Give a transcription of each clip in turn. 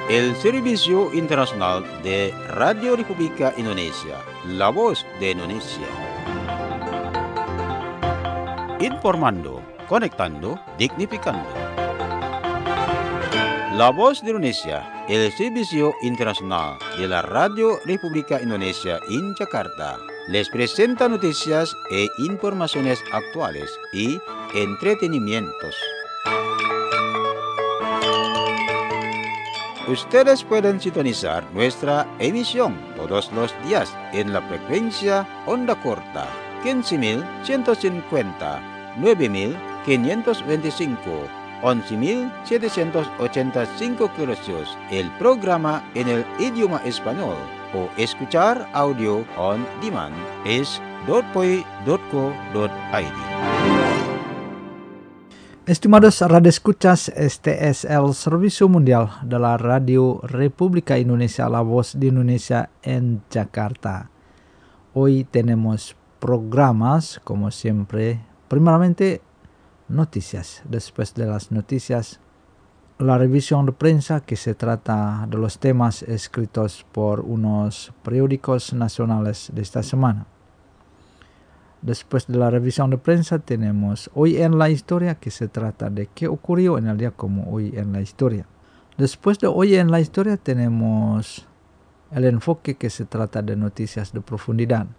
el Servicio Internacional de Radio República Indonesia, la voz de Indonesia. Informando, conectando, dignificando. La voz de Indonesia, el Servicio Internacional de la Radio República Indonesia en Jakarta, les presenta noticias e informaciones actuales y entretenimientos. Ustedes pueden sintonizar nuestra emisión todos los días en la frecuencia onda corta 15.150, 9.525, 11.785 kHz, el programa en el idioma español, o escuchar audio on demand es .poi.co.id. Estimados radioescuchas, este es el Servicio Mundial de la Radio República Indonesia, la voz de Indonesia en Jakarta. Hoy tenemos programas, como siempre, primeramente noticias. Después de las noticias, la revisión de prensa, que se trata de los temas escritos por unos periódicos nacionales de esta semana. Después de la revisión de prensa tenemos Hoy en la Historia, que se trata de qué ocurrió en el día como hoy en la historia. Después de Hoy en la Historia tenemos el enfoque, que se trata de noticias de profundidad.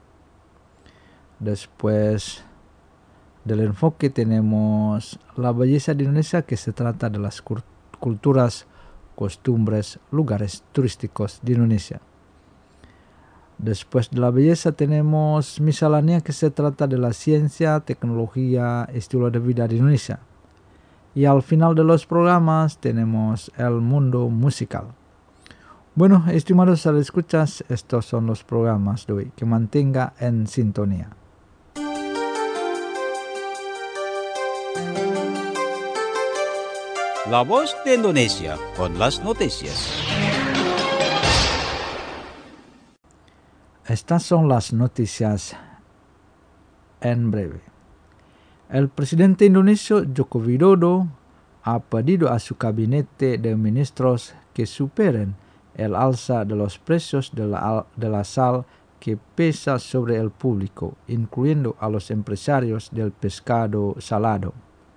Después del enfoque tenemos La Belleza de Indonesia, que se trata de las culturas, costumbres, lugares turísticos de Indonesia. Después de la belleza tenemos Miscelánea, que se trata de la ciencia, tecnología, estilo de vida de Indonesia. Y al final de los programas tenemos el mundo musical. Bueno, estimados radioescuchas, estos son los programas de hoy. Que mantenga en sintonía. La voz de Indonesia con las noticias. Estas son las noticias en breve. El presidente indonesio Joko Widodo ha pedido a su gabinete de ministros que superen el alza de los precios de la sal que pesa sobre el público, incluyendo a los empresarios del pescado salado.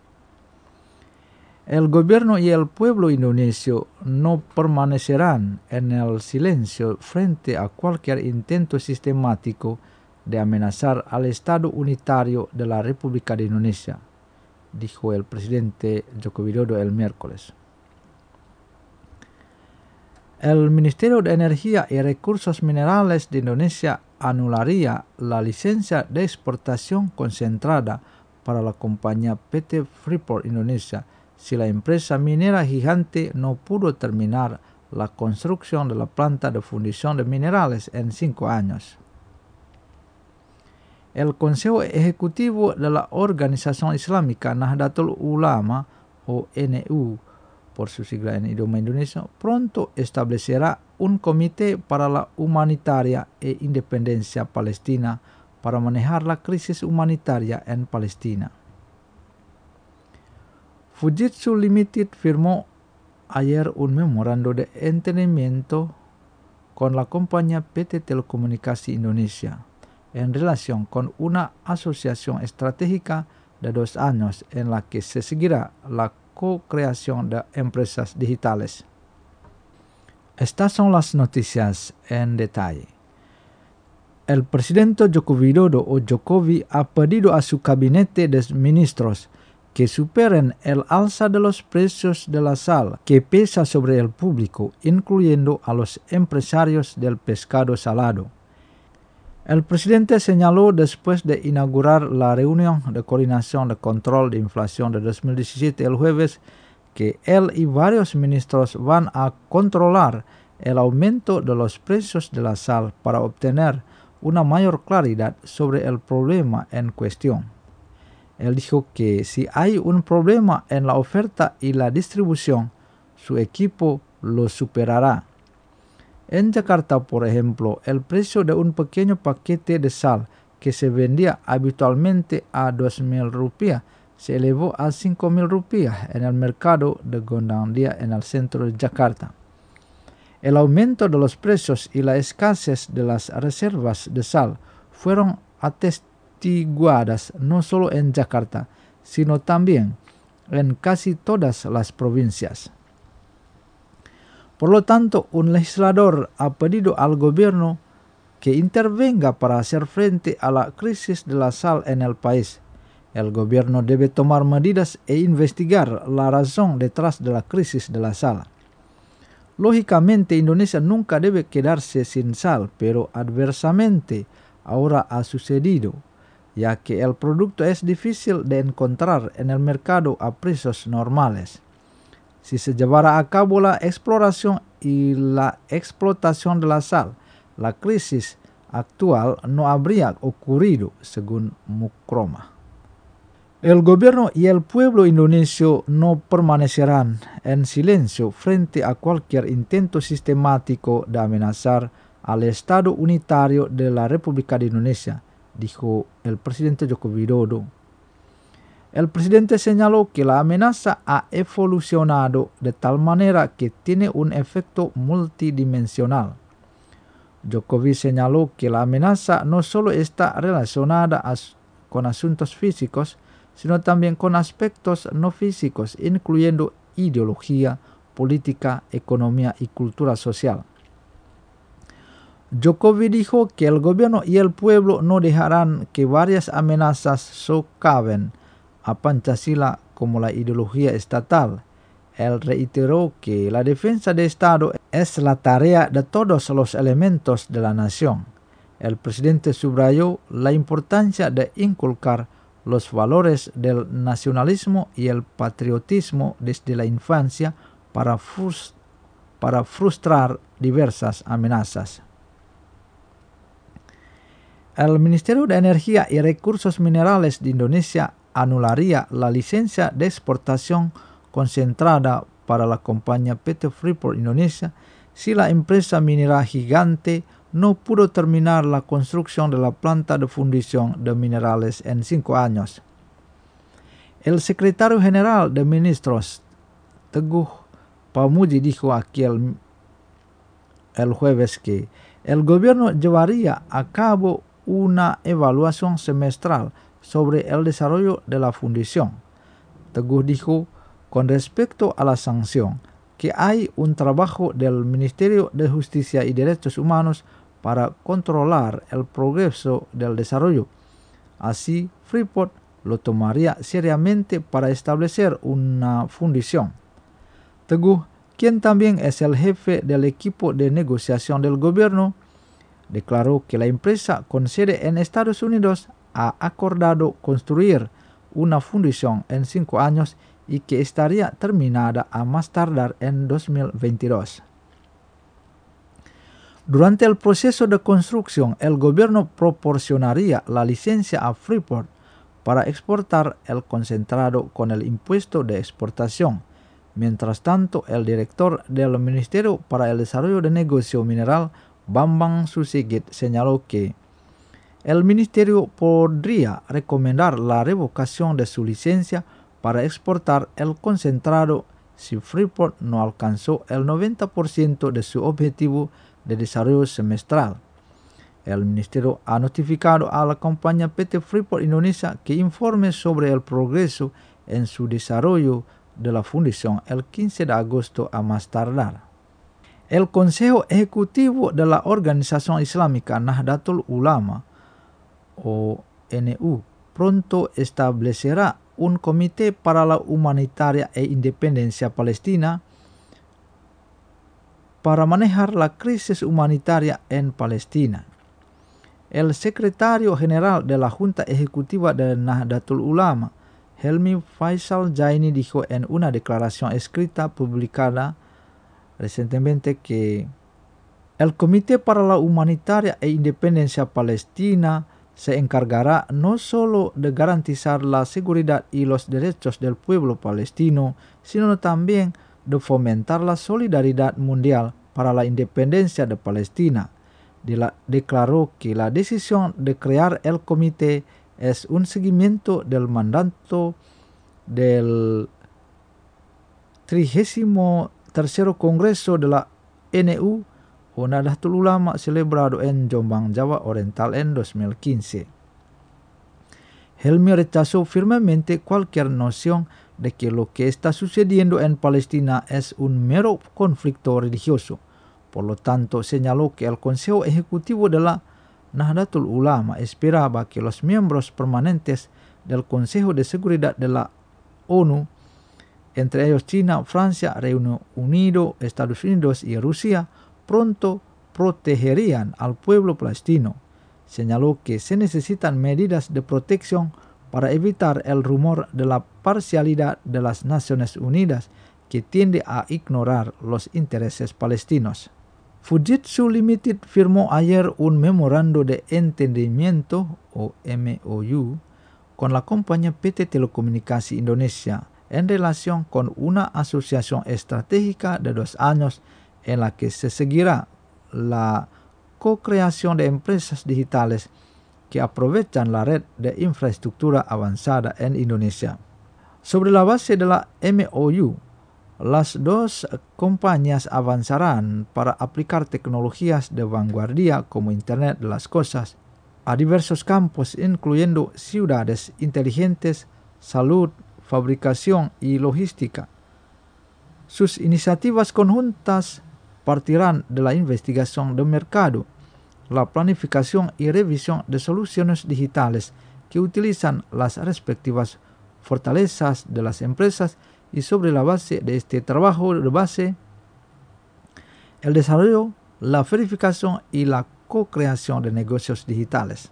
El gobierno y el pueblo indonesio no permanecerán en el silencio frente a cualquier intento sistemático de amenazar al Estado unitario de la República de Indonesia, dijo el presidente Joko Widodo el miércoles. El Ministerio de Energía y Recursos Minerales de Indonesia anularía la licencia de exportación concentrada para la compañía PT Freeport Indonesia si la empresa minera gigante no pudo terminar la construcción de la planta de fundición de minerales en 5 años. El Consejo Ejecutivo de la Organización Islámica Nahdlatul Ulama, o NU, por su sigla en idioma indonesio, pronto establecerá un comité para la humanitaria e independencia palestina para manejar la crisis humanitaria en Palestina. Fujitsu Limited firmó ayer un memorando de entendimiento con la compañía PT Telekomunikasi Indonesia en relación con una asociación estratégica de 2 años en la que se seguirá la co-creación de empresas digitales. Estas son las noticias en detalle. El presidente Joko Widodo o Jokowi ha pedido a su gabinete de ministros que superen el alza de los precios de la sal que pesa sobre el público, incluyendo a los empresarios del pescado salado. El presidente señaló después de inaugurar la reunión de coordinación de control de inflación de 2017 el jueves que él y varios ministros van a controlar el aumento de los precios de la sal para obtener una mayor claridad sobre el problema en cuestión. Él dijo que si hay un problema en la oferta y la distribución, su equipo lo superará. En Jakarta, por ejemplo, el precio de un pequeño paquete de sal que se vendía habitualmente a 2.000 rupiah se elevó a 5.000 rupiah en el mercado de Gondangdia en el centro de Jakarta. El aumento de los precios y la escasez de las reservas de sal fueron atestiguadas no solo en Jakarta, sino también en casi todas las provincias. Por lo tanto, un legislador ha pedido al gobierno que intervenga para hacer frente a la crisis de la sal en el país. El gobierno debe tomar medidas e investigar la razón detrás de la crisis de la sal. Lógicamente, Indonesia nunca debe quedarse sin sal, pero adversamente ahora ha sucedido, ya que el producto es difícil de encontrar en el mercado a precios normales. Si se llevara a cabo la exploración y la explotación de la sal, la crisis actual no habría ocurrido, según Mukroma. El gobierno y el pueblo indonesio no permanecerán en silencio frente a cualquier intento sistemático de amenazar al Estado unitario de la República de Indonesia, dijo el presidente Joko Widodo. El presidente señaló que la amenaza ha evolucionado de tal manera que tiene un efecto multidimensional. Jokowi señaló que la amenaza no solo está relacionada con asuntos físicos, sino también con aspectos no físicos, incluyendo ideología, política, economía y cultura social. Jokowi dijo que el gobierno y el pueblo no dejarán que varias amenazas socaven a Pancasila como la ideología estatal. Él reiteró que la defensa del Estado es la tarea de todos los elementos de la nación. El presidente subrayó la importancia de inculcar los valores del nacionalismo y el patriotismo desde la infancia para frustrar diversas amenazas. El Ministerio de Energía y Recursos Minerales de Indonesia anularía la licencia de exportación concentrada para la compañía PT Freeport Indonesia si la empresa minera gigante no pudo terminar la construcción de la planta de fundición de minerales en 5 años. El secretario general de Ministros, Teguh Pamuji, dijo aquí el jueves que el gobierno llevaría a cabo una evaluación semestral sobre el desarrollo de la fundición. Teguh dijo con respecto a la sanción que hay un trabajo del Ministerio de Justicia y Derechos Humanos para controlar el progreso del desarrollo. Así, Freeport lo tomaría seriamente para establecer una fundición. Teguh, quien también es el jefe del equipo de negociación del gobierno, declaró que la empresa con sede en Estados Unidos ha acordado construir una fundición en 5 años y que estaría terminada a más tardar en 2022. Durante el proceso de construcción, el gobierno proporcionaría la licencia a Freeport para exportar el concentrado con el impuesto de exportación. Mientras tanto, el director del Ministerio para el Desarrollo de Negocio Mineral, Bambang Susigit, señaló que el ministerio podría recomendar la revocación de su licencia para exportar el concentrado si Freeport no alcanzó el 90% de su objetivo de desarrollo semestral. El ministerio ha notificado a la compañía PT Freeport Indonesia que informe sobre el progreso en su desarrollo de la fundición el 15 de agosto a más tardar. El Consejo Ejecutivo de la Organización Islámica Nahdlatul Ulama, ONU, pronto establecerá un comité para la humanitaria e independencia palestina para manejar la crisis humanitaria en Palestina. El secretario general de la Junta Ejecutiva de Nahdlatul Ulama, Helmi Faisal Jaini, dijo en una declaración escrita publicada recientemente que el Comité para la Humanitaria e Independencia Palestina se encargará no solo de garantizar la seguridad y los derechos del pueblo palestino, sino también de fomentar la solidaridad mundial para la independencia de Palestina. Declaró que la decisión de crear el comité es un seguimiento del mandato del 33º Congreso de la NU o Nahdlatul Ulama celebrado en Jombang, Java Oriental en 2015. Helmy rechazó firmemente cualquier noción de que lo que está sucediendo en Palestina es un mero conflicto religioso. Por lo tanto, señaló que el Consejo Ejecutivo de la Nahdlatul Ulama esperaba que los miembros permanentes del Consejo de Seguridad de la ONU, entre ellos China, Francia, Reino Unido, Estados Unidos y Rusia, pronto protegerían al pueblo palestino. Señaló que se necesitan medidas de protección para evitar el rumor de la parcialidad de las Naciones Unidas que tiende a ignorar los intereses palestinos. Fujitsu Limited firmó ayer un memorando de entendimiento o MOU con la compañía PT Telecomunikasi Indonesia en relación con una asociación estratégica de 2 años en la que se seguirá la co-creación de empresas digitales que aprovechan la red de infraestructura avanzada en Indonesia. Sobre la base de la MOU, las 2 compañías avanzarán para aplicar tecnologías de vanguardia como Internet de las Cosas a diversos campos, incluyendo ciudades inteligentes, salud, fabricación y logística. Sus iniciativas conjuntas partirán de la investigación de mercado, la planificación y revisión de soluciones digitales que utilizan las respectivas fortalezas de las empresas y sobre la base de este trabajo de base, el desarrollo, la verificación y la co-creación de negocios digitales.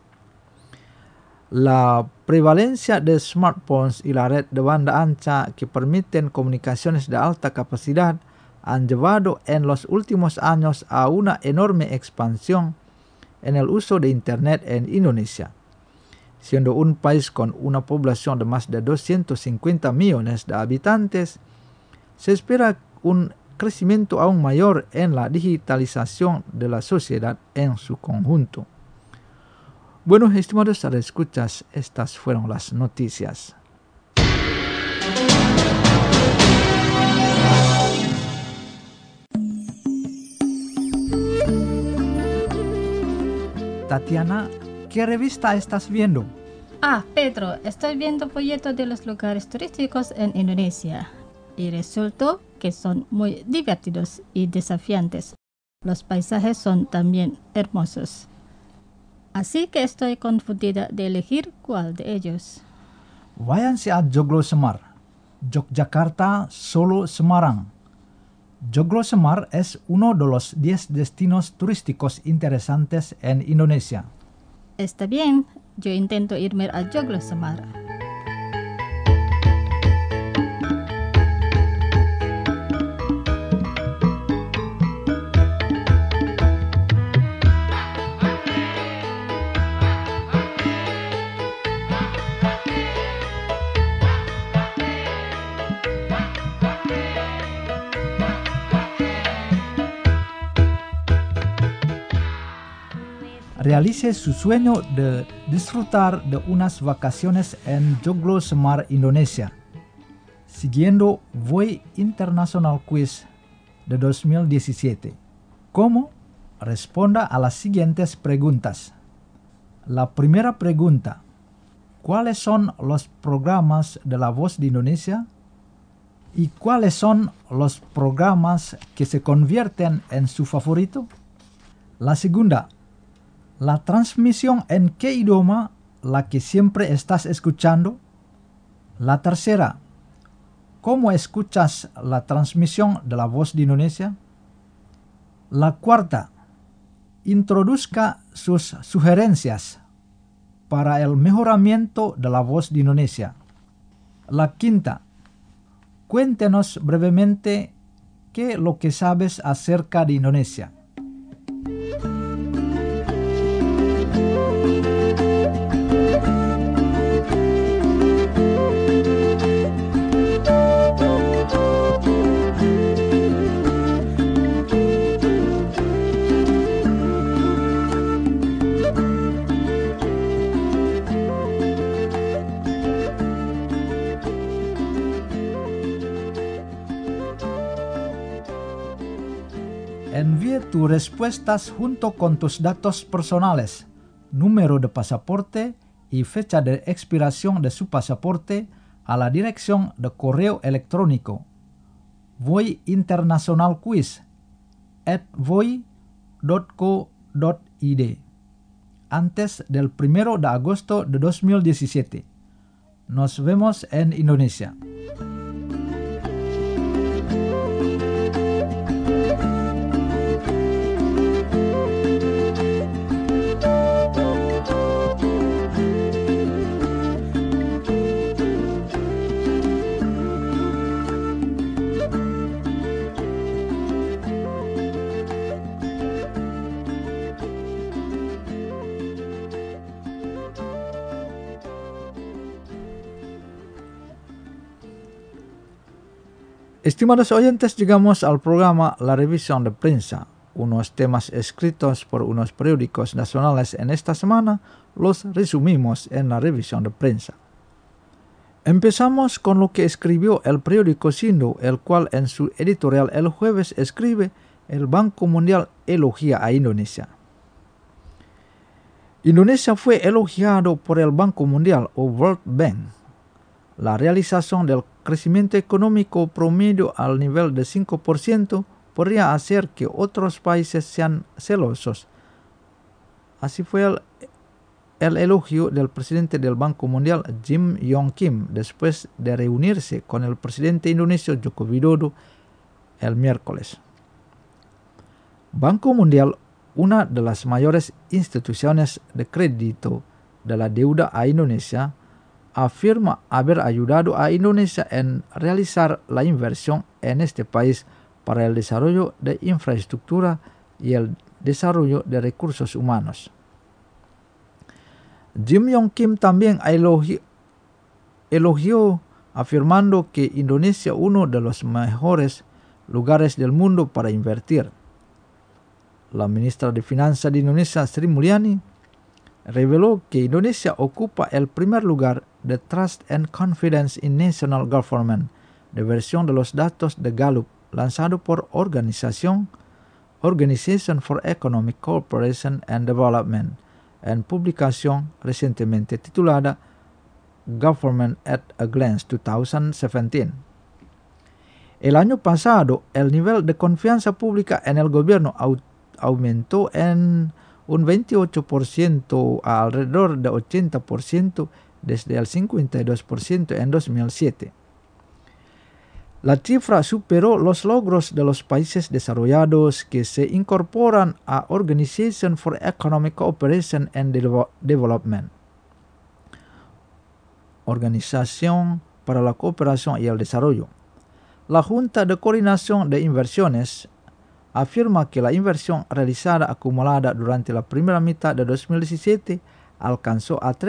La prevalencia de smartphones y la red de banda ancha que permiten comunicaciones de alta capacidad han llevado en los últimos años a una enorme expansión en el uso de Internet en Indonesia. Siendo un país con una población de más de 250 millones de habitantes, se espera un crecimiento aún mayor en la digitalización de la sociedad en su conjunto. Bueno, estimados escuchas, estas fueron las noticias. Tatiana, ¿qué revista estás viendo? Pedro, estoy viendo folletos de los lugares turísticos en Indonesia y resultó que son muy divertidos y desafiantes. Los paisajes son también hermosos. Así que estoy confundida de elegir cuál de ellos. Váyanse a Joglo Semar, Yogyakarta, Solo, Semarang. Joglo Semar es uno de los 10 destinos turísticos interesantes en Indonesia. Está bien, yo intento irme a Joglo Semar. Realice su sueño de disfrutar de unas vacaciones en Joglo Semar, Indonesia, siguiendo Voy International Quiz de 2017. ¿Cómo? Responda a las siguientes preguntas. La primera pregunta: ¿cuáles son los programas de La Voz de Indonesia? ¿Y cuáles son los programas que se convierten en su favorito? La segunda: ¿la transmisión en qué idioma la que siempre estás escuchando? La tercera: ¿cómo escuchas la transmisión de La Voz de Indonesia? La cuarta: introduzca sus sugerencias para el mejoramiento de La Voz de Indonesia. La quinta: cuéntenos brevemente qué es lo que sabes acerca de Indonesia. Envíe tus respuestas junto con tus datos personales, número de pasaporte y fecha de expiración de su pasaporte a la dirección de correo electrónico voyinternationalquiz@voi.co.id antes del 1 de agosto de 2017. Nos vemos en Indonesia. Estimados oyentes, llegamos al programa La Revisión de Prensa. Unos temas escritos por unos periódicos nacionales en esta semana los resumimos en la Revisión de Prensa. Empezamos con lo que escribió el periódico Sindhu, el cual en su editorial el jueves escribe: el Banco Mundial elogia a Indonesia. Indonesia fue elogiado por el Banco Mundial o World Bank. La realización del crecimiento económico promedio al nivel de 5% podría hacer que otros países sean celosos. Así fue el elogio del presidente del Banco Mundial, Jim Yong Kim, después de reunirse con el presidente indonesio Joko Widodo el miércoles. Banco Mundial, una de las mayores instituciones de crédito de la deuda a Indonesia, afirma haber ayudado a Indonesia en realizar la inversión en este país para el desarrollo de infraestructura y el desarrollo de recursos humanos. Jim Yong Kim también elogió afirmando que Indonesia es uno de los mejores lugares del mundo para invertir. La ministra de Finanzas de Indonesia, Sri Mulyani, reveló que Indonesia ocupa el primer lugar de Trust and Confidence in National Government, de versión de los datos de Gallup, lanzado por Organization for Economic Cooperation and Development, en publicación recientemente titulada Government at a Glance 2017. El año pasado, el nivel de confianza pública en el gobierno aumentó en un 28% a alrededor de 80% desde el 52% en 2007. La cifra superó los logros de los países desarrollados que se incorporan a Organization for Economic Cooperation and Development, Organización para la Cooperación y el Desarrollo. La Junta de Coordinación de Inversiones afirma que la inversión realizada acumulada durante la primera mitad de 2017 alcanzó a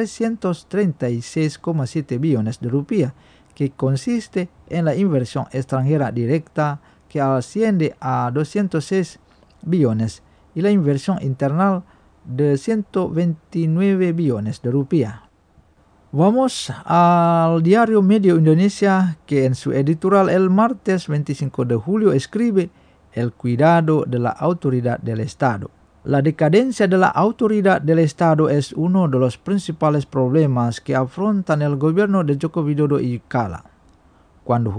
336,7 billones de rupias, que consiste en la inversión extranjera directa, que asciende a 206 billones, y la inversión interna de 129 billones de rupias. Vamos al diario Medio Indonesia, que en su editorial el martes 25 de julio escribe: el cuidado de la autoridad del Estado. La decadencia de la autoridad del Estado es uno de los principales problemas que afrontan el gobierno de Joko Widodo y Kala. Cuando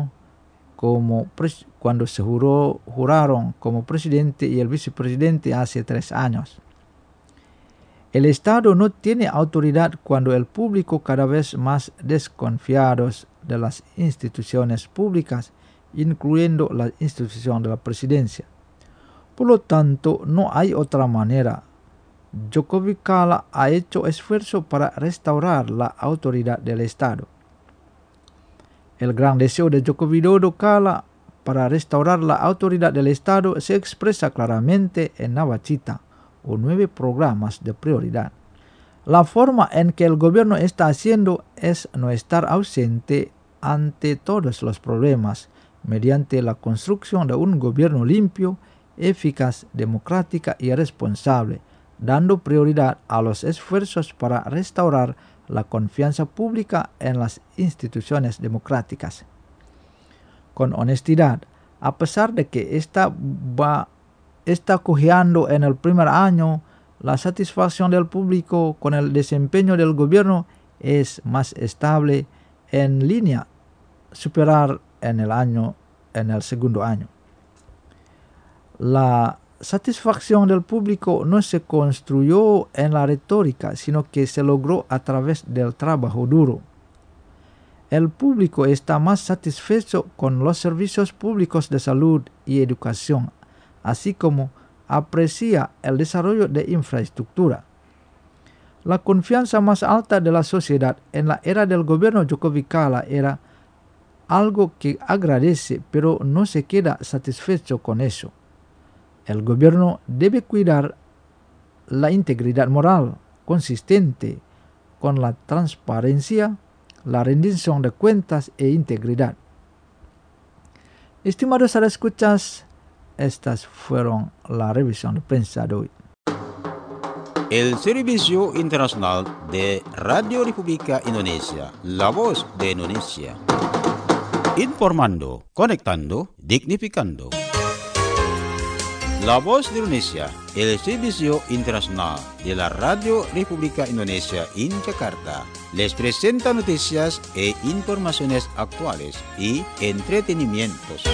se juraron como presidente y el vicepresidente hace 3 años. El Estado no tiene autoridad cuando el público cada vez más desconfiados de las instituciones públicas, incluyendo la institución de la presidencia. Por lo tanto, no hay otra manera. Jokowi Kala ha hecho esfuerzo para restaurar la autoridad del Estado. El gran deseo de Joko Widodo Kala para restaurar la autoridad del Estado se expresa claramente en Nawacita, o 9 programas de prioridad. La forma en que el gobierno está haciendo es no estar ausente ante todos los problemas, mediante la construcción de un gobierno limpio, eficaz, democrática y responsable, dando prioridad a los esfuerzos para restaurar la confianza pública en las instituciones democráticas. Con honestidad, a pesar de que esta va está cojeando en el primer año, la satisfacción del público con el desempeño del gobierno es más estable, en línea superar en el segundo año. La satisfacción del público no se construyó en la retórica, sino que se logró a través del trabajo duro. El público está más satisfecho con los servicios públicos de salud y educación, así como aprecia el desarrollo de infraestructura. La confianza más alta de la sociedad en la era del gobierno Jokowi Kala era algo que agradece, pero no se queda satisfecho con eso. El gobierno debe cuidar la integridad moral consistente con la transparencia, la rendición de cuentas e integridad. Estimados escuchas, estas fueron la revisión de prensa de hoy. El Servicio Internacional de Radio República Indonesia, la voz de Indonesia. Informando, conectando, dignificando. La voz de Indonesia, el Servicio Internacional de la Radio República Indonesia en Jakarta, les presenta noticias e informaciones actuales y entretenimientos.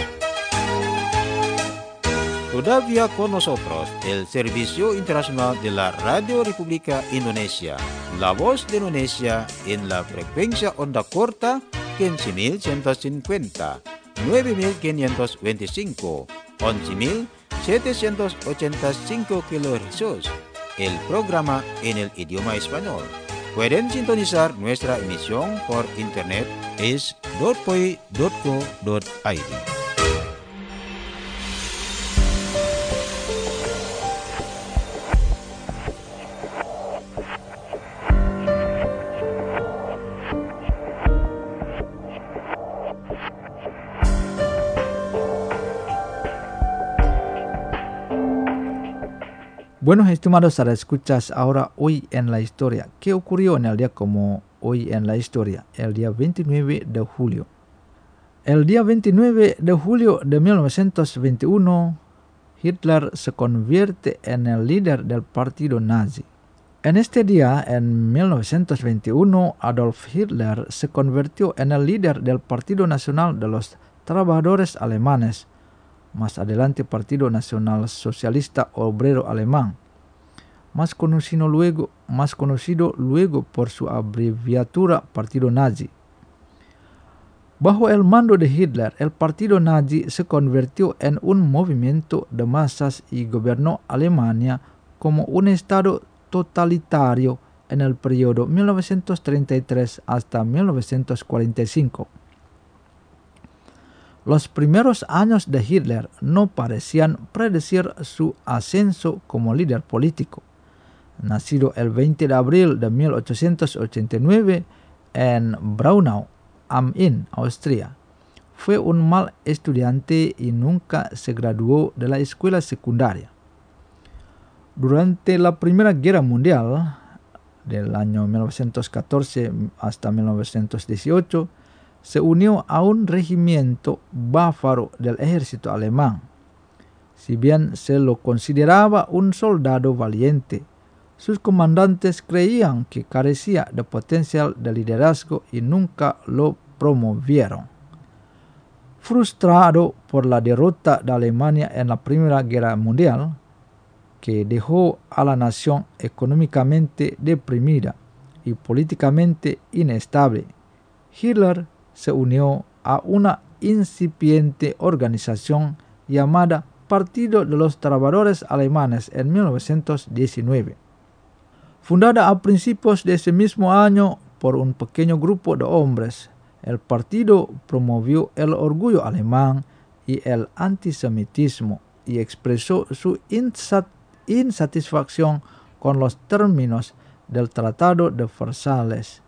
Todavía con nosotros el Servicio Internacional de la Radio República Indonesia, la voz de Indonesia en la frecuencia onda corta 15.150, 9.525, 11.785 kHz, el programa en el idioma español. Pueden sintonizar nuestra emisión por internet es .poi.co.id. Bueno, estimados escuchas, ahora hoy en la historia. ¿Qué ocurrió en el día como hoy en la historia? El día 29 de julio. El día 29 de julio de 1921, Hitler se convierte en el líder del partido nazi. En este día, en 1921, Adolf Hitler se convirtió en el líder del Partido Nacional de los Trabajadores Alemanes, más adelante Partido Nacional Socialista Obrero Alemán, más conocido luego por su abreviatura Partido Nazi. Bajo el mando de Hitler, el Partido Nazi se convirtió en un movimiento de masas y gobernó Alemania como un estado totalitario en el periodo 1933 hasta 1945. Los primeros años de Hitler no parecían predecir su ascenso como líder político. Nacido el 20 de abril de 1889 en Braunau am Inn, Austria, fue un mal estudiante y nunca se graduó de la escuela secundaria. Durante la Primera Guerra Mundial, del año 1914 hasta 1918, se unió a un regimiento bávaro del ejército alemán. Si bien se lo consideraba un soldado valiente, sus comandantes creían que carecía de potencial de liderazgo y nunca lo promovieron. Frustrado por la derrota de Alemania en la Primera Guerra Mundial, que dejó a la nación económicamente deprimida y políticamente inestable, Hitler se unió a una incipiente organización llamada Partido de los Trabajadores Alemanes en 1919. Fundada a principios de ese mismo año por un pequeño grupo de hombres, el partido promovió el orgullo alemán y el antisemitismo y expresó su insatisfacción con los términos del Tratado de Versalles,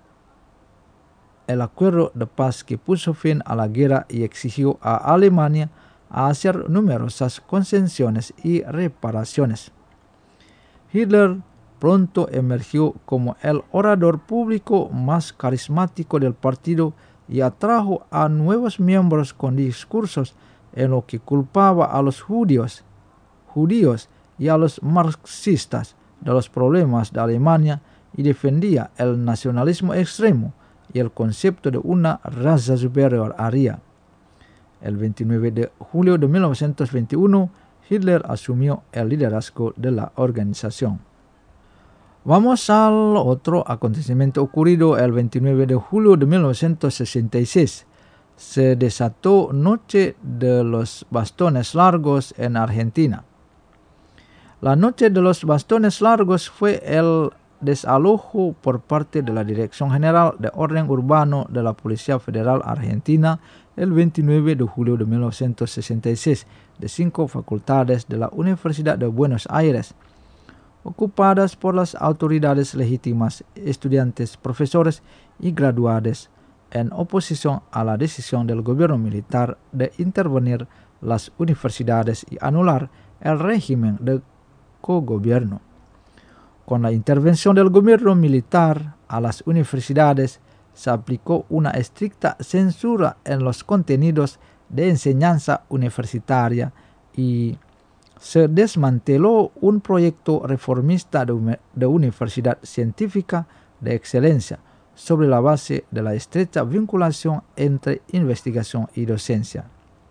el acuerdo de paz que puso fin a la guerra y exigió a Alemania a hacer numerosas concesiones y reparaciones. Hitler pronto emergió como el orador público más carismático del partido y atrajo a nuevos miembros con discursos en los que culpaba a los judíos judíos y a los marxistas de los problemas de Alemania y defendía el nacionalismo extremo y el concepto de una raza superior aria. El 29 de julio de 1921, Hitler asumió el liderazgo de la organización. Vamos al otro acontecimiento ocurrido el 29 de julio de 1966. Se desató Noche de los Bastones Largos en Argentina. La Noche de los Bastones Largos fue el desalojo por parte de la Dirección General de Orden Urbano de la Policía Federal Argentina el 29 de julio de 1966 de 5 facultades de la Universidad de Buenos Aires, ocupadas por las autoridades legítimas, estudiantes, profesores y graduados, en oposición a la decisión del gobierno militar de intervenir las universidades y anular el régimen de cogobierno. Con la intervención del gobierno militar a las universidades, se aplicó una estricta censura en los contenidos de enseñanza universitaria y se desmanteló un proyecto reformista de universidad científica de excelencia sobre la base de la estrecha vinculación entre investigación y docencia.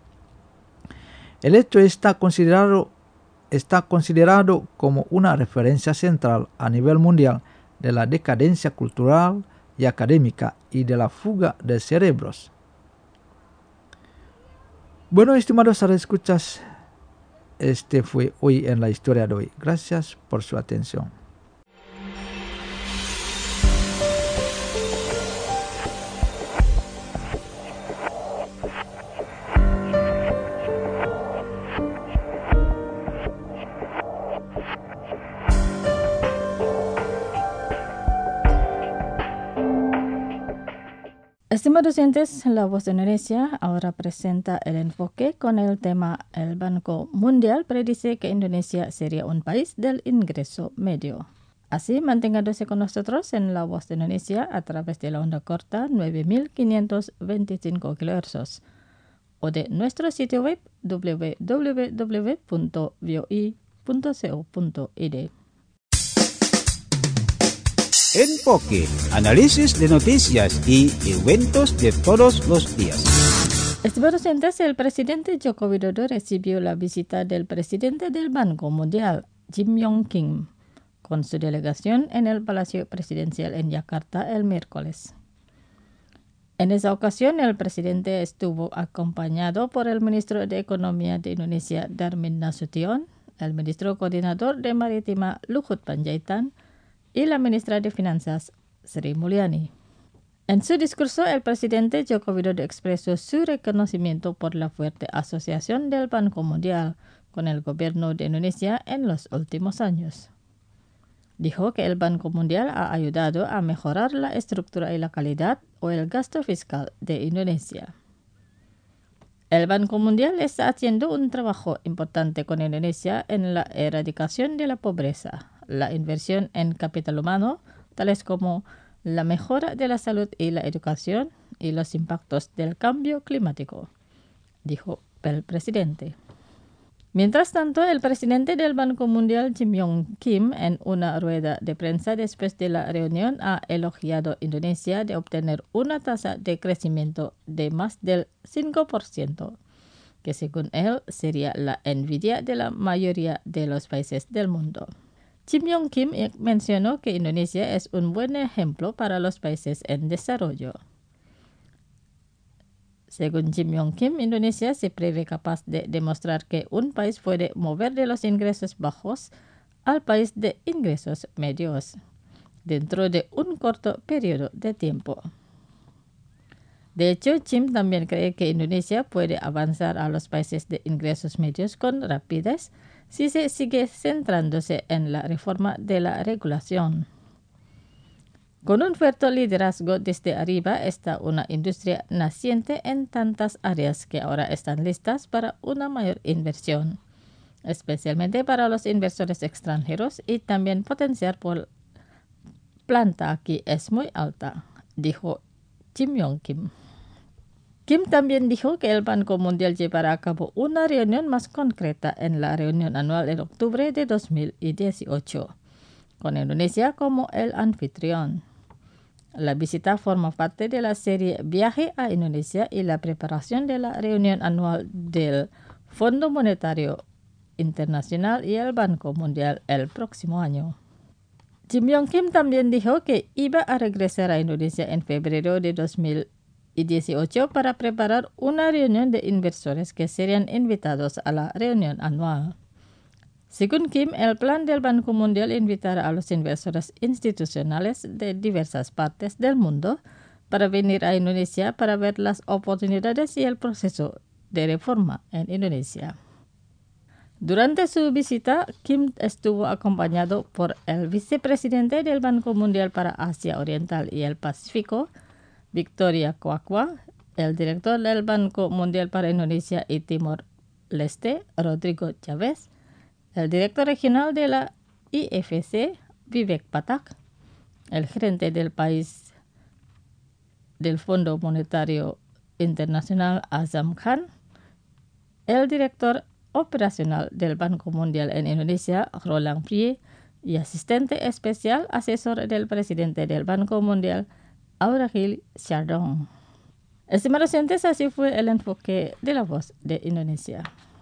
El hecho está considerado como una referencia central a nivel mundial de la decadencia cultural y académica y de la fuga de cerebros. Bueno, estimados escuchas, este fue hoy en la historia de hoy. Gracias por su atención. Estimados oyentes, La Voz de Indonesia ahora presenta el enfoque con el tema El Banco Mundial predice que Indonesia sería un país del ingreso medio. Así, manténgase con nosotros en La Voz de Indonesia a través de la onda corta 9525 kHz o de nuestro sitio web www.voi.co.id. Enfoque, análisis de noticias y eventos de todos los días. Estimados oyentes, el presidente Joko Widodo recibió la visita del presidente del Banco Mundial, Jim Yong Kim, con su delegación en el Palacio Presidencial en Yakarta el miércoles. En esa ocasión, el presidente estuvo acompañado por el ministro de Economía de Indonesia, Darmin Nasution, el ministro coordinador de Maritima, Luhut Panjaitan, y la ministra de Finanzas, Sri Mulyani. En su discurso, el presidente Joko Widodo expresó su reconocimiento por la fuerte asociación del Banco Mundial con el gobierno de Indonesia en los últimos años. Dijo que el Banco Mundial ha ayudado a mejorar la estructura y la calidad o el gasto fiscal de Indonesia. El Banco Mundial está haciendo un trabajo importante con Indonesia en la erradicación de la pobreza, la inversión en capital humano, tales como la mejora de la salud y la educación y los impactos del cambio climático, dijo el presidente. Mientras tanto, el presidente del Banco Mundial, Jim Yong Kim, en una rueda de prensa después de la reunión, ha elogiado a Indonesia de obtener una tasa de crecimiento de más del 5%, que según él sería la envidia de la mayoría de los países del mundo. Jim Yong Kim mencionó que Indonesia es un buen ejemplo para los países en desarrollo. Según Jim Yong Kim, Indonesia se prevé capaz de demostrar que un país puede mover de los ingresos bajos al país de ingresos medios dentro de un corto periodo de tiempo. De hecho, Jim también cree que Indonesia puede avanzar a los países de ingresos medios con rapidez si se sigue centrándose en la reforma de la regulación. Con un fuerte liderazgo desde arriba está una industria naciente en tantas áreas que ahora están listas para una mayor inversión, especialmente para los inversores extranjeros, y también potenciar por planta aquí es muy alta, dijo Jim Yong Kim. Kim también dijo que el Banco Mundial llevará a cabo una reunión más concreta en la reunión anual en octubre de 2018, con Indonesia como el anfitrión. La visita forma parte de la serie Viaje a Indonesia y la preparación de la reunión anual del Fondo Monetario Internacional y el Banco Mundial el próximo año. Jim Yong Kim también dijo que iba a regresar a Indonesia en febrero de 2018 para preparar una reunión de inversores que serían invitados a la reunión anual. Según Kim, el plan del Banco Mundial invitará a los inversores institucionales de diversas partes del mundo para venir a Indonesia para ver las oportunidades y el proceso de reforma en Indonesia. Durante su visita, Kim estuvo acompañado por el vicepresidente del Banco Mundial para Asia Oriental y el Pacífico, Victoria Kwakwa, el director del Banco Mundial para Indonesia y Timor Leste, Rodrigo Chávez, el director regional de la IFC, Vivek Pathak, el gerente del país del Fondo Monetario Internacional, Azam Khan, el director operacional del Banco Mundial en Indonesia, Roland Prie, y asistente especial asesor del presidente del Banco Mundial, Aurelio Chardon. Estimados oyentes, así fue el enfoque de La Voz de Indonesia.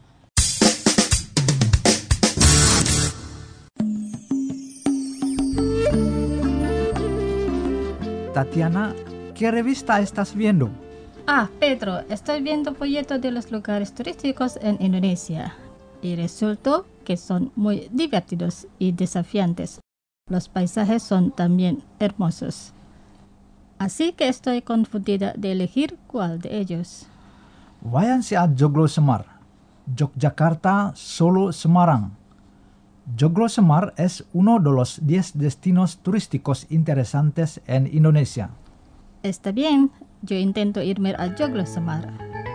Tatiana, ¿qué revista estás viendo? Pedro, estoy viendo folletos de los lugares turísticos en Indonesia y resultó que son muy divertidos y desafiantes. Los paisajes son también hermosos. Así que estoy confundida de elegir cuál de ellos. Váyanse a Joglo Semar, Yogyakarta, Solo, Semarang. Joglo Semar es uno de los 10 destinos turísticos interesantes en Indonesia. Está bien, yo intento irme a Joglo Semar.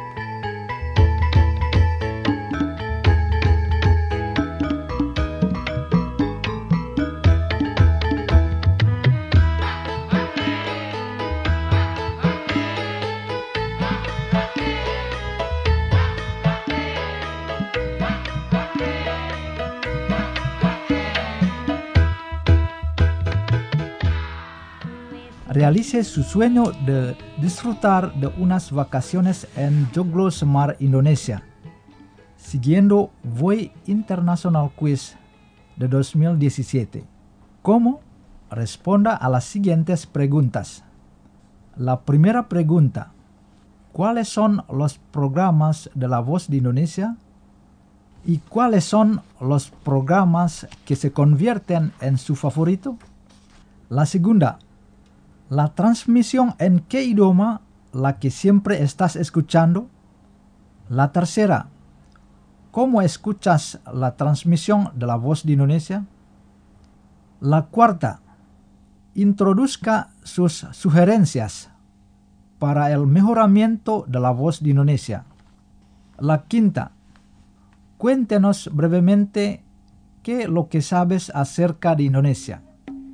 Realice su sueño de disfrutar de unas vacaciones en Joglo Semar, Indonesia, siguiendo Voy International Quiz de 2017. ¿Cómo? Responda a las siguientes preguntas. La primera pregunta: ¿cuáles son los programas de La Voz de Indonesia? ¿Y cuáles son los programas que se convierten en su favorito? La segunda: ¿la transmisión en qué idioma la que siempre estás escuchando? La tercera: ¿cómo escuchas la transmisión de La Voz de Indonesia? La cuarta: introduzca sus sugerencias para el mejoramiento de La Voz de Indonesia. La quinta: cuéntenos brevemente qué es lo que sabes acerca de Indonesia.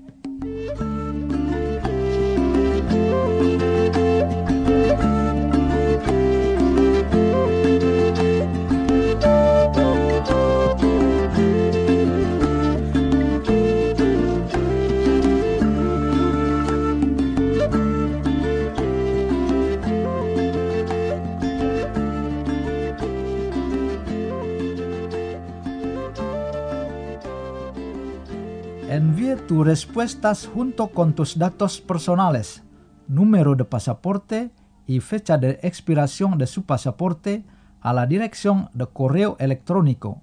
Envíe tus respuestas junto con tus datos personales, número de pasaporte y fecha de expiración de su pasaporte a la dirección de correo electrónico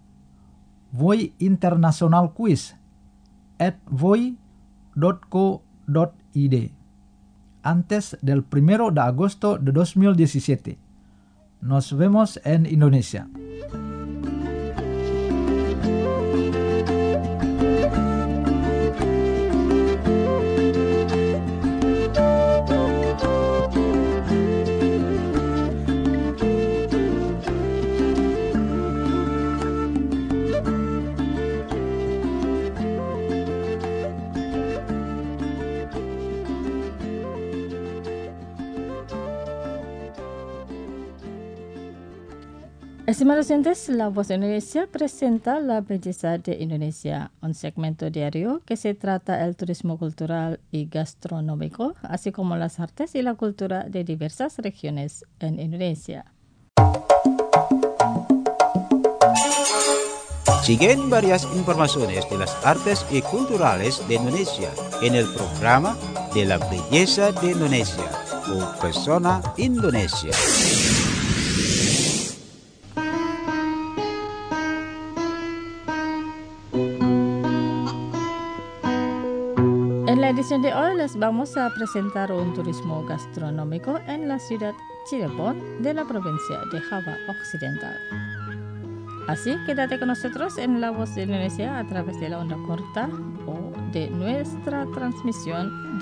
voyinternationalquiz@voi.co.id antes del 1 de agosto de 2017. Nos vemos en Indonesia. Estimados oyentes, La Voz de Indonesia presenta La Belleza de Indonesia, un segmento diario que se trata del turismo cultural y gastronómico, así como las artes y la cultura de diversas regiones en Indonesia. Siguen varias informaciones de las artes y culturales de Indonesia en el programa de La Belleza de Indonesia o Persona Indonesia. En la edición de hoy les vamos a presentar un turismo gastronómico en la ciudad Cirebon de la provincia de Java Occidental. Así, quédate con nosotros en La Voz de Indonesia a través de la onda corta o de nuestra transmisión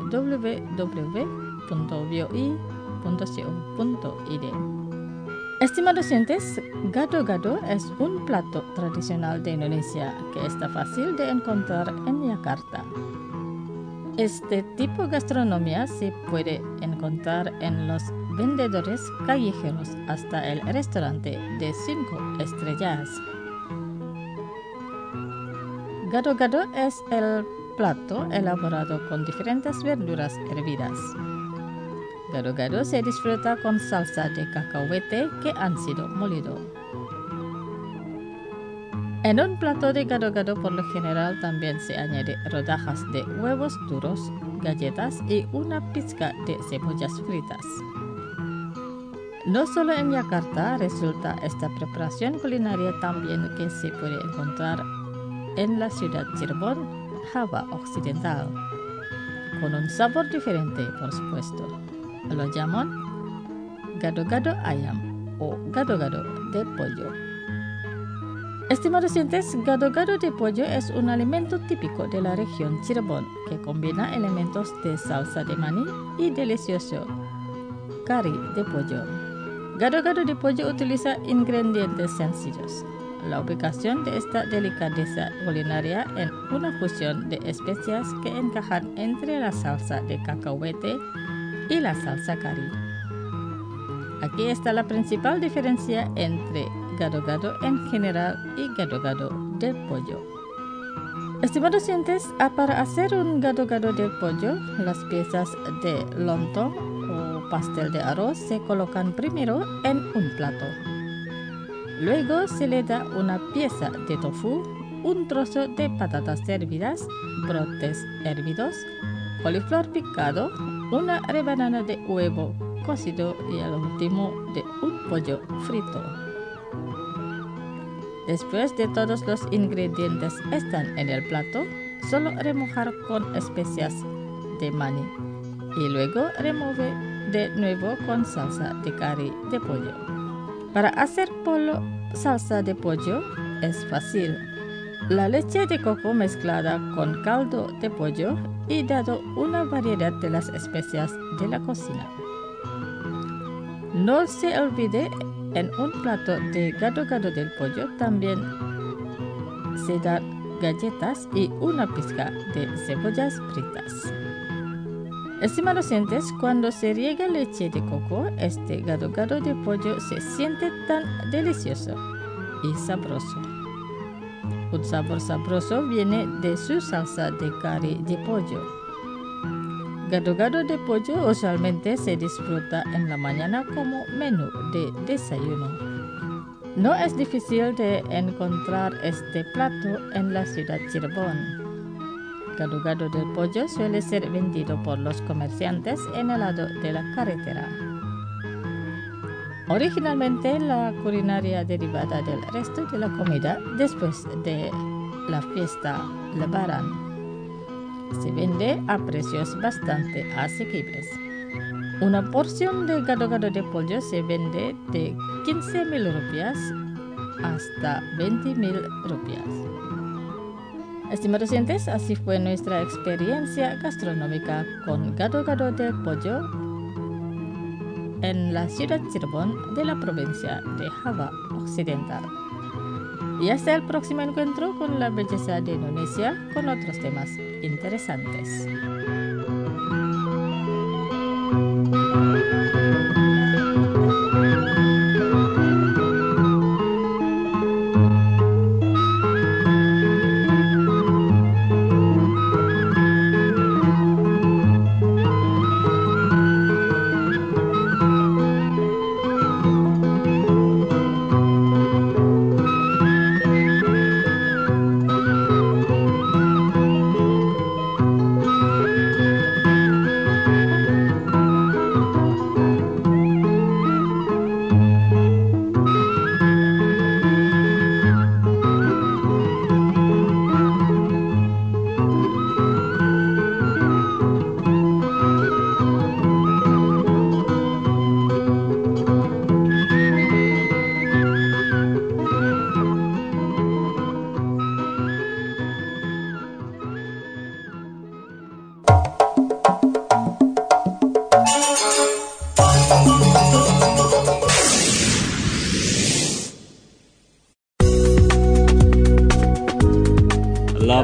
www.voi.co.id. Estimados oyentes, gado-gado es un plato tradicional de Indonesia que está fácil de encontrar en Yakarta. Este tipo de gastronomía se puede encontrar en los vendedores callejeros hasta el restaurante de 5 estrellas. Gado-gado es el plato elaborado con diferentes verduras hervidas. Gado-gado se disfruta con salsa de cacahuete que han sido molido. En un plato de gado-gado por lo general también se añade rodajas de huevos duros, galletas y una pizca de cebollas fritas. No solo en Yakarta resulta esta preparación culinaria también que se puede encontrar en la ciudad Cirebon, Java Occidental, con un sabor diferente, por supuesto. Lo llaman gado-gado ayam o gado-gado de pollo. Estimados oyentes, gado-gado de pollo es un alimento típico de la región Cirebon que combina elementos de salsa de maní y delicioso curry de pollo. Gado-gado de pollo utiliza ingredientes sencillos. La ubicación de esta delicadeza culinaria en una fusión de especias que encajan entre la salsa de cacahuete y la salsa curry. Aquí está la principal diferencia entre gado-gado en general y gado-gado de pollo. Estimados oyentes, para hacer un gado-gado de pollo, las piezas de lontong o pastel de arroz se colocan primero en un plato. Luego se le da una pieza de tofu, un trozo de patatas hervidas, brotes hervidos, coliflor picado, una rebanada de huevo cocido y al último de un pollo frito. Después de todos los ingredientes están en el plato, solo remojar con especias de maní y luego remover de nuevo con salsa de curry de pollo. Para hacer salsa de pollo es fácil. La leche de coco mezclada con caldo de pollo y dado una variedad de las especias de la cocina. No se olvide, en un plato de gado-gado del pollo también se dan galletas y una pizca de cebollas fritas. Estimados oyentes, cuando se riega leche de coco, este gado-gado de pollo se siente tan delicioso y sabroso. Un sabor sabroso viene de su salsa de curry de pollo. Gado-gado de pollo usualmente se disfruta en la mañana como menú de desayuno. No es difícil de encontrar este plato en la ciudad Cirebon. Gado-gado del pollo suele ser vendido por los comerciantes en el lado de la carretera. Originalmente, la culinaria derivada del resto de la comida después de la fiesta Lebaran se vende a precios bastante asequibles. Una porción de gado-gado de pollo se vende de 15.000 rupias hasta 20.000 rupias. Estimados oyentes, así fue nuestra experiencia gastronómica con gado-gado de pollo en la ciudad Cirebon de la provincia de Java Occidental. Y hasta el próximo encuentro con La Belleza de Indonesia con otros temas interesantes.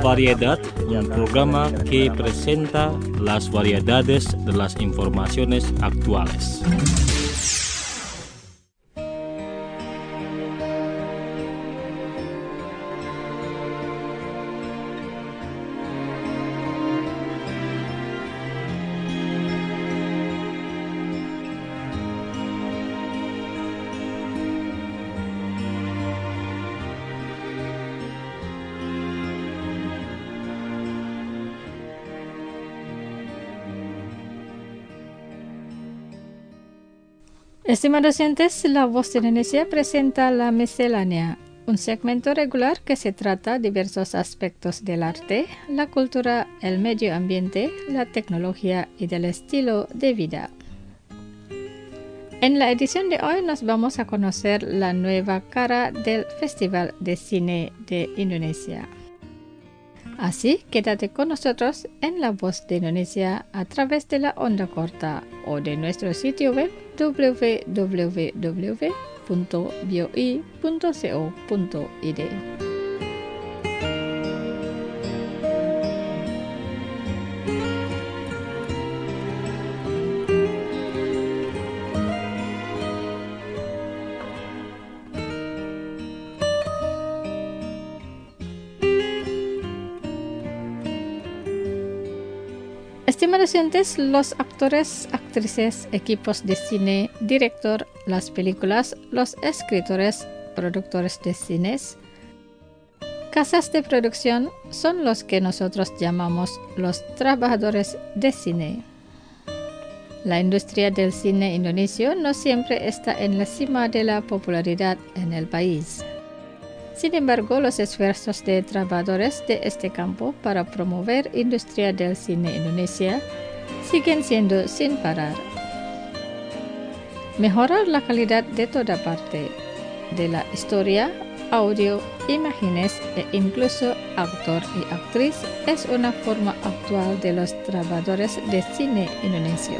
Variedad, un programa que presenta las variedades de las informaciones actuales. Estimados oyentes, La Voz de Indonesia presenta La Miscelánea, un segmento regular que se trata diversos aspectos del arte, la cultura, el medio ambiente, la tecnología y del estilo de vida. En la edición de hoy nos vamos a conocer la nueva cara del Festival de Cine de Indonesia. Así, quédate con nosotros en La Voz de Indonesia a través de la onda corta o de nuestro sitio web www.boi.co.id. Estimados oyentes, los actores, actrices, equipos de cine, director, las películas, los escritores, productores de cines, casas de producción son los que nosotros llamamos los trabajadores de cine. La industria del cine indonesio no siempre está en la cima de la popularidad en el país. Sin embargo, los esfuerzos de trabajadores de este campo para promover la industria del cine indonesia siguen siendo sin parar. Mejorar la calidad de toda parte, de la historia, audio, imágenes e incluso actor y actriz es una forma actual de los trabajadores de cine indonesio.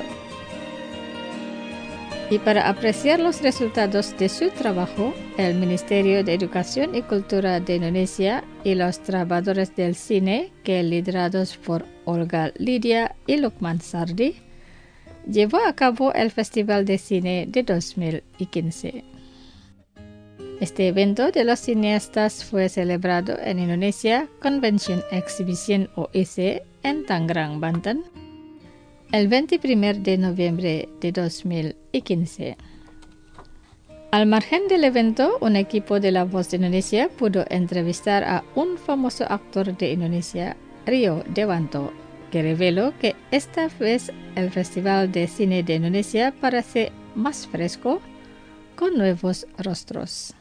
Y para apreciar los resultados de su trabajo, el Ministerio de Educación y Cultura de Indonesia y los trabajadores del cine, que liderados por Olga Lydia y Lukman Sardi, llevó a cabo el Festival de Cine de 2015. Este evento de los cineastas fue celebrado en Indonesia Convention Exhibition OIC en Tangerang, Banten, el 21 de noviembre de 2015. Al margen del evento, un equipo de La Voz de Indonesia pudo entrevistar a un famoso actor de Indonesia, Rio Dewanto, que reveló que esta vez el Festival de Cine de Indonesia parece más fresco, con nuevos rostros.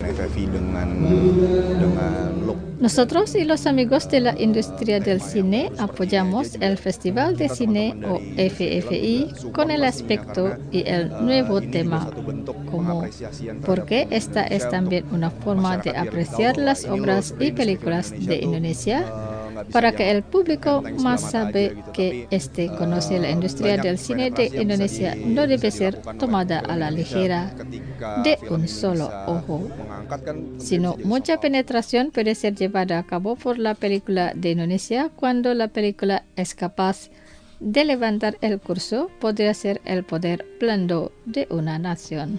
Nosotros y los amigos de la industria del cine apoyamos el Festival de Cine o FFI con el aspecto y el nuevo tema, como porque esta es también una forma de apreciar las obras y películas de Indonesia, para que el público más sabe que conoce la industria del cine de Indonesia no debe ser tomada a la ligera de un solo ojo, sino mucha penetración puede ser llevada a cabo por la película de Indonesia cuando la película es capaz de levantar el curso, podría ser el poder blando de una nación.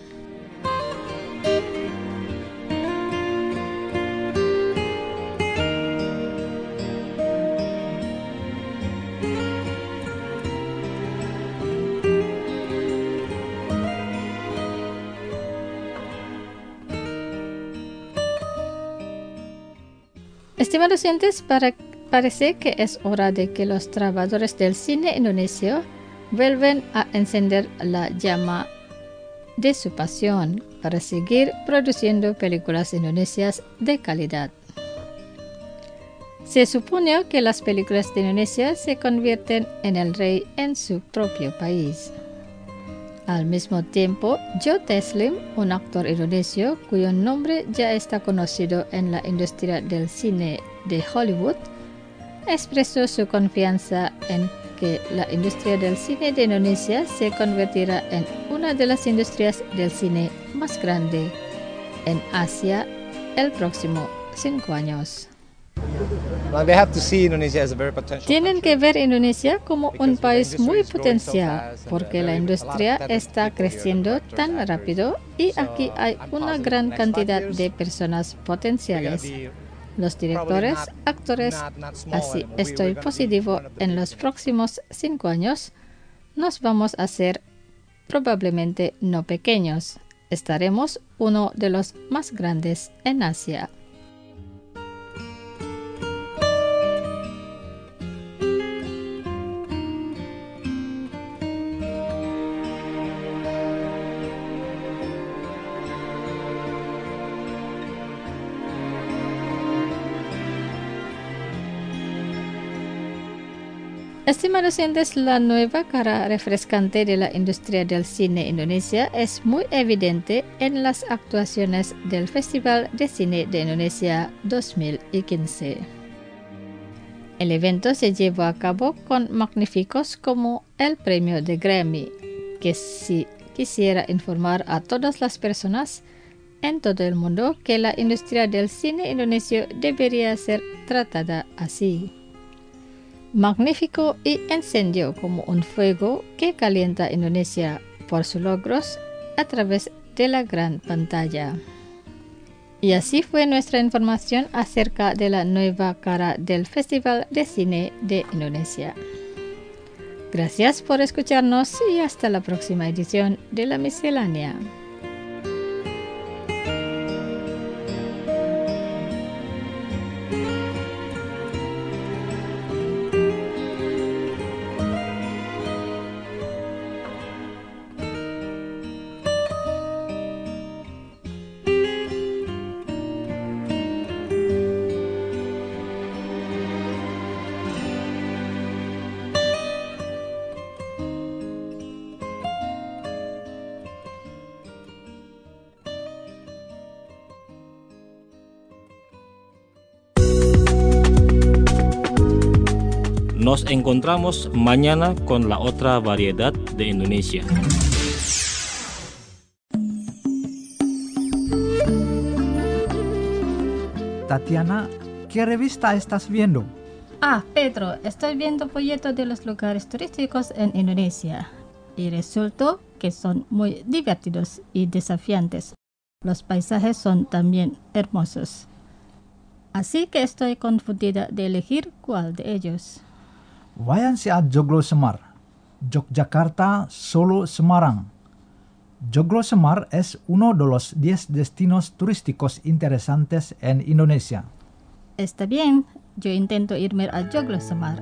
Estimados oyentes, parece que es hora de que los trabajadores del cine indonesio vuelven a encender la llama de su pasión para seguir produciendo películas indonesias de calidad. Se supone que las películas de Indonesia se convierten en el rey en su propio país. Al mismo tiempo, Joe Taslim, un actor indonesio cuyo nombre ya está conocido en la industria del cine de Hollywood, expresó su confianza en que la industria del cine de Indonesia se convertirá en una de las industrias del cine más grande en Asia el próximo 5 años. Tienen que ver Indonesia como un país muy potencial, porque la industria está creciendo tan rápido y aquí hay una gran cantidad de personas potenciales. Los directores, actores, así estoy positivo en los próximos 5 años, nos vamos a hacer probablemente no pequeños. Estaremos uno de los más grandes en Asia. Estimados oyentes, la nueva cara refrescante de la industria del cine Indonesia es muy evidente en las actuaciones del Festival de Cine de Indonesia 2015. El evento se llevó a cabo con magníficos como el premio de Grammy, que si quisiera informar a todas las personas en todo el mundo que la industria del cine indonesio debería ser tratada así. Magnífico y encendió como un fuego que calienta Indonesia por sus logros a través de la gran pantalla. Y así fue nuestra información acerca de la nueva cara del Festival de Cine de Indonesia. Gracias por escucharnos y hasta la próxima edición de La Miscelánea. Nos encontramos mañana con la otra variedad de Indonesia. Tatiana, ¿qué revista estás viendo? Pedro, estoy viendo folletos de los lugares turísticos en Indonesia y resultó que son muy divertidos y desafiantes. Los paisajes son también hermosos. Así que estoy confundida de elegir cuál de ellos. Váyanse a Joglo Semar, Yogyakarta, Solo, Semarang. Joglo Semar es uno de los 10 destinos turísticos interesantes en Indonesia. Está bien, yo intento irme a Joglo Semar.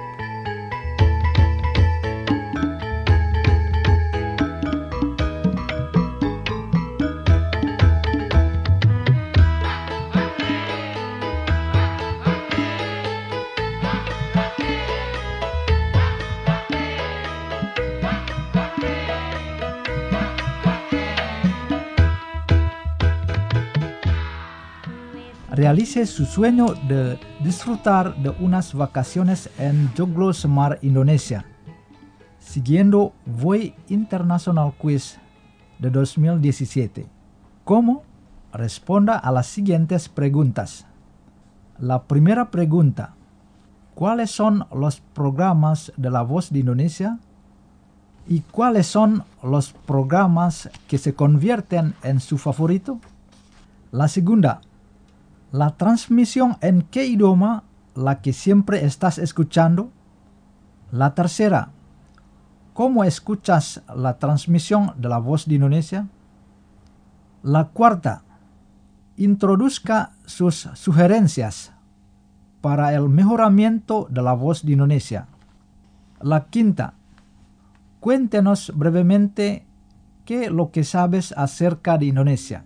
Realice su sueño de disfrutar de unas vacaciones en Joglo Semar, Indonesia, siguiendo Voy International Quiz de 2017. ¿Cómo? Responda a las siguientes preguntas. La primera pregunta: ¿cuáles son los programas de La Voz de Indonesia? ¿Y cuáles son los programas que se convierten en su favorito? La segunda: ¿la transmisión en qué idioma la que siempre estás escuchando? La tercera: ¿cómo escuchas la transmisión de La Voz de Indonesia? La cuarta: introduzca sus sugerencias para el mejoramiento de La Voz de Indonesia. La quinta: cuéntenos brevemente qué es lo que sabes acerca de Indonesia.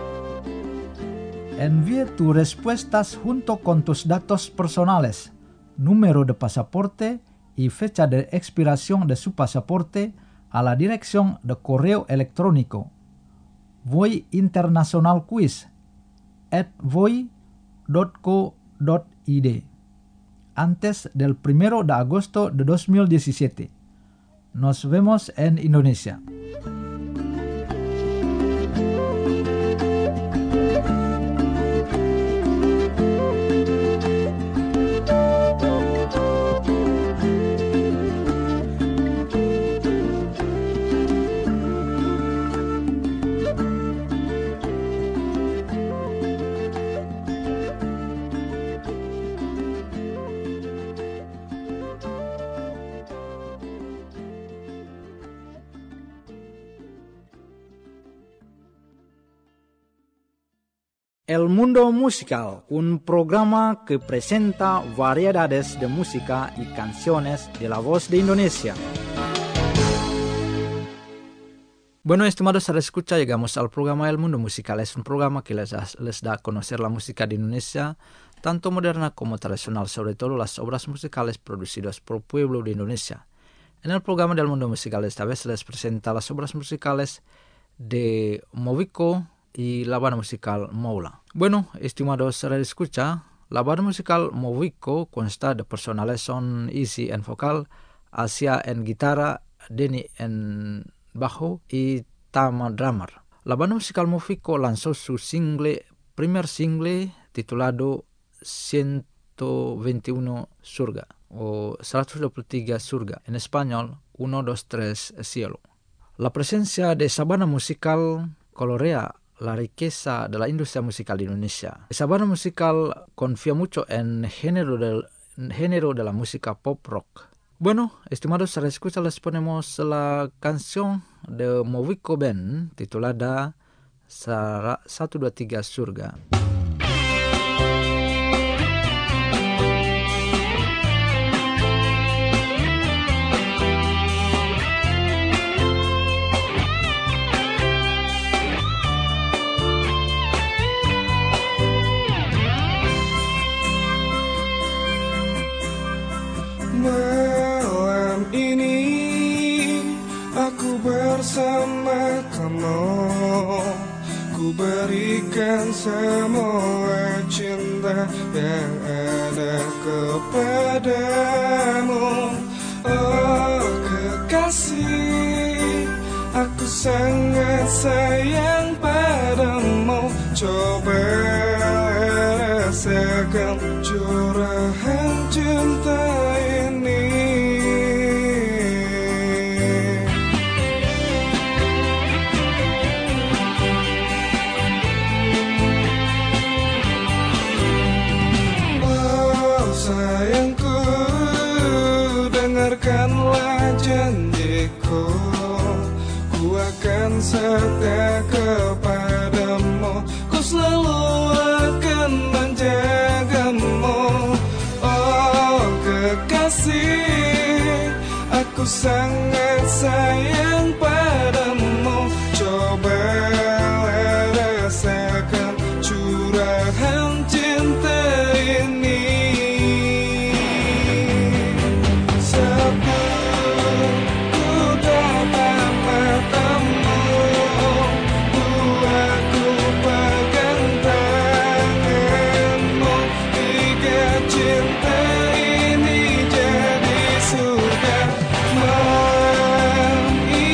Envíe tus respuestas junto con tus datos personales número de pasaporte y fecha de expiración de su pasaporte a la dirección de correo electrónico voiinternationalquiz@voi.co.id antes del 1 de agosto de 2017. Nos vemos en Indonesia. El Mundo Musical, un programa que presenta variedades de música y canciones de la voz de Indonesia. Bueno, estimados escucha, llegamos al programa El Mundo Musical. Es un programa que les da a conocer la música de Indonesia, tanto moderna como tradicional, sobre todo las obras musicales producidas por el pueblo de Indonesia. En el programa del Mundo Musical esta vez les presenta las obras musicales de Mowiko y la banda musical Moula. Bueno, estimados escucha, la banda musical Mowiko consta de personales son Isi en vocal, Asia en guitarra, Denny en bajo y Tama drummer. La banda musical Mowiko lanzó su primer single titulado 121 Surga o 123 Surga, en español 1, 2, 3 Cielo. La presencia de esa banda musical colorea la riqueza de la industria musical de Indonesia. Esa banda musical confía mucho en género de la música pop rock. Bueno, estimados escucha, les ponemos la canción de Mowiko Band titulada 123 Surga. Malam ini aku bersama kamu, ku berikan semua cinta yang ada kepadamu. Oh kekasih, aku sangat sayang padamu. Coba rasakan curahan cinta ini. Oh sayangku, dengarkanlah janjiku, ku akan setia kepadamu, ku selalu akan menjagamu. Oh kekasih, aku sangat sayang padamu. Coba rasakan curahan cinta ini. Sebelum ku dapat matamu, aku pegang tanganmu, hingga cinta ini jadi surga. Malam ini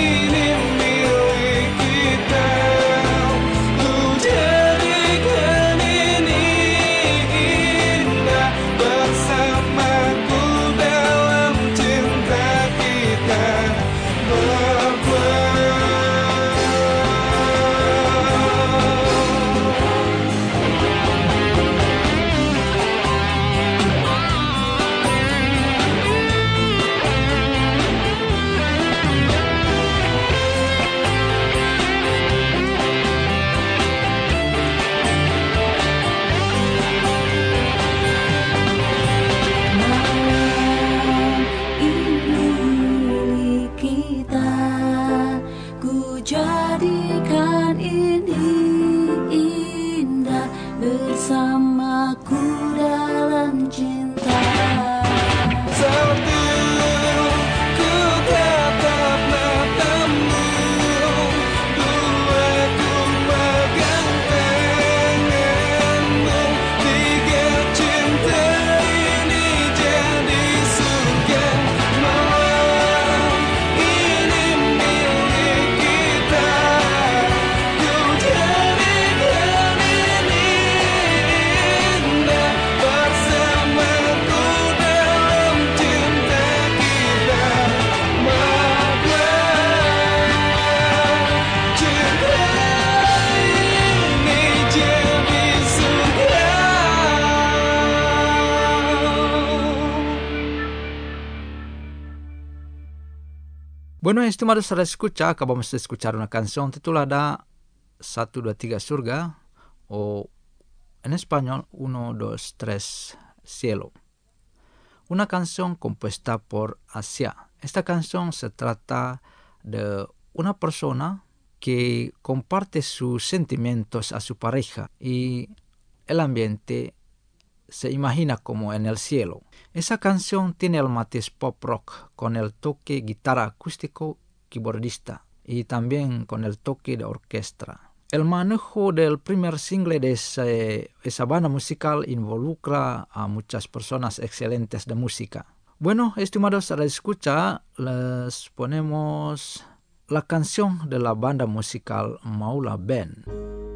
Bueno, estimados escucha, acabamos de escuchar una canción titulada 1, 2, 3 surga, o en español 1, 2, 3 cielo. Una canción compuesta por Asia. Esta canción se trata de una persona que comparte sus sentimientos a su pareja y el ambiente se imagina como en el cielo. Esa canción tiene el matiz pop rock con el toque guitarra acústico keyboardista y también con el toque de orquesta. El manejo del primer single de esa banda musical involucra a muchas personas excelentes de música. Bueno, estimados escucha, les ponemos la canción de la banda musical Maula Band.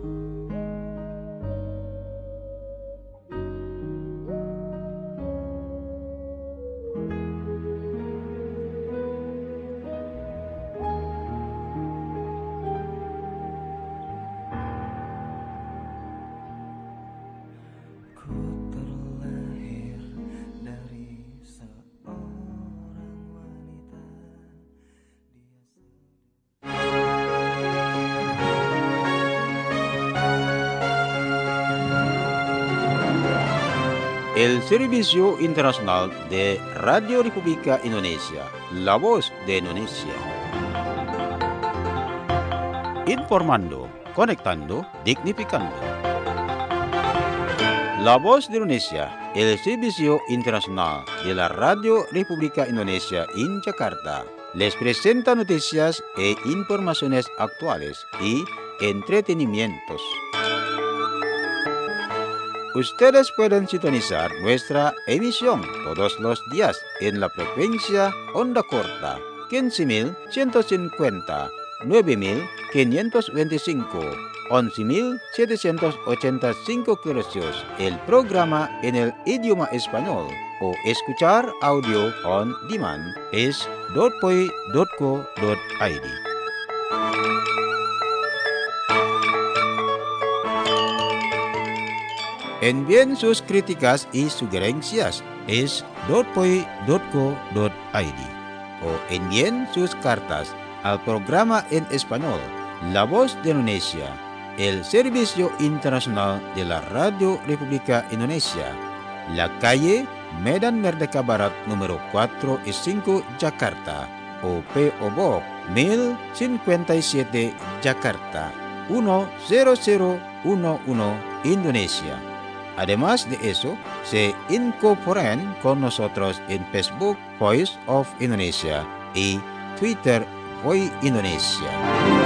El Servicio Internacional de Radio República Indonesia, la voz de Indonesia. Informando, conectando, dignificando. La voz de Indonesia, el Servicio Internacional de la Radio República Indonesia en Jakarta, les presenta noticias e informaciones actuales y entretenimientos. Ustedes pueden sintonizar nuestra emisión todos los días en la frecuencia onda corta 15.150, 9.525, 11.785 kHz. El programa en el idioma español o escuchar audio on demand es .poi.co.id. Envíen sus críticas y sugerencias es .poi.co.id o envíen sus cartas al programa en español La Voz de Indonesia, el Servicio Internacional de la Radio República Indonesia, la calle Medan Merdeka Barat número 4 y 5 Jakarta o P.O. Box 1057 Jakarta 10011 Indonesia. Además de eso, se incorporan con nosotros en Facebook Voice of Indonesia y Twitter Voice Indonesia.